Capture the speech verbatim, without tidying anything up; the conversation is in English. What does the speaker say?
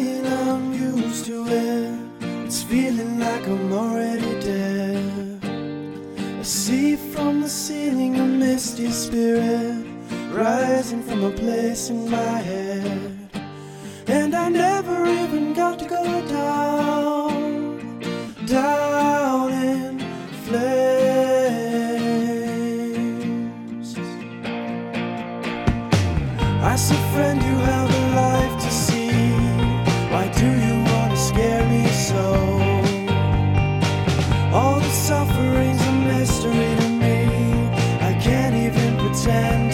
pain, I'm used to it. It's feeling like I'm already dead. I see from the ceiling a misty spirit rising from a place in my head. And I never even got to go down, down in flames. I see, friend, you have a life to see. Why do you want to scare me so? All the suffering's a mystery to me. I can't even pretend